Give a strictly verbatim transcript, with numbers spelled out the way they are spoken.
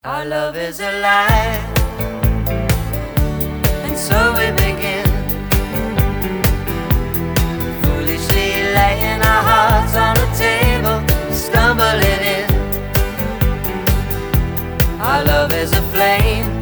Our love is alive, and so we begin, foolishly laying our hearts on the table, stumbling in. Our love is a flame